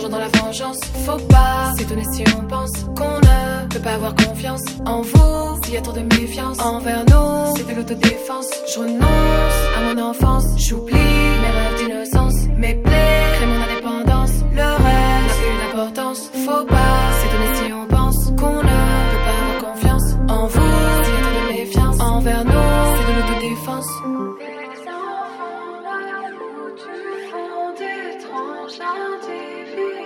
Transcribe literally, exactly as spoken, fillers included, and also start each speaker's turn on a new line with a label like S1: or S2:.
S1: plongeons dans la vengeance. Faut pas s'étonner si on pense qu'on ne peut pas avoir confiance en vous, s'il y a trop de méfiance envers nous, c'est de l'autodéfense. Je renonce à mon enfance, j'oublie mes rêves d'innocence, mes plaies, crée mon indépendance. Le reste n'a plus d'importance. Faut pas s'étonner si on pense qu'on ne peut pas avoir confiance en vous, s'il y a trop de méfiance envers nous, c'est de l'autodéfense.